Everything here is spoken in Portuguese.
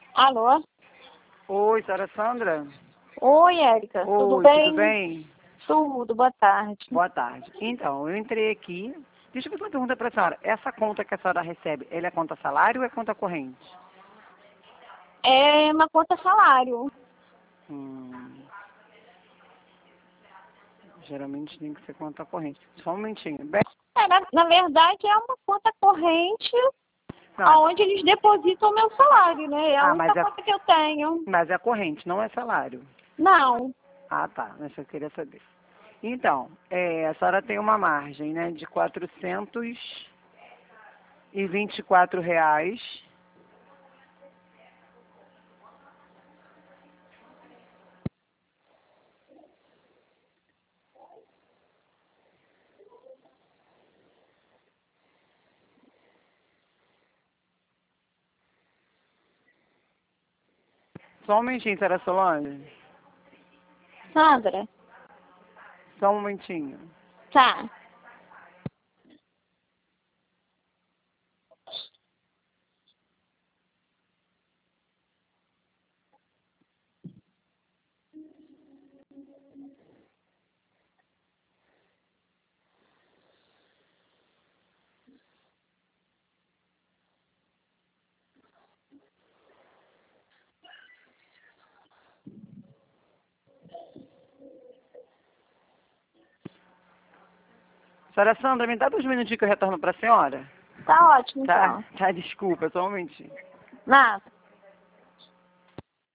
Alô? Oi, senhora Sandra? Oi, Érica. Tudo Oi, bem? tudo bem? Tudo, boa tarde. Boa tarde. Então, eu entrei aqui. Deixa eu fazer uma pergunta para a senhora. Essa conta que a senhora recebe, ela é conta salário ou é conta corrente? É uma conta salário. Hum, geralmente tem que ser conta corrente. Só um momentinho. Bem, Na verdade, é uma conta corrente não, onde eles depositam o meu salário, né? É a mas única conta que eu tenho. é corrente, não é salário. Não. Ah, tá. Isso eu queria saber. Então, a senhora tem uma margem, né, de R$ 424. Só um momentinho, senhora Solange. Sandra? Só um momentinho. Tá. Senhora Sandra, me dá 2 minutinhos que eu retorno para a senhora. Tá ótimo, Tá? então. Tá, desculpa, só um momentinho. Nada.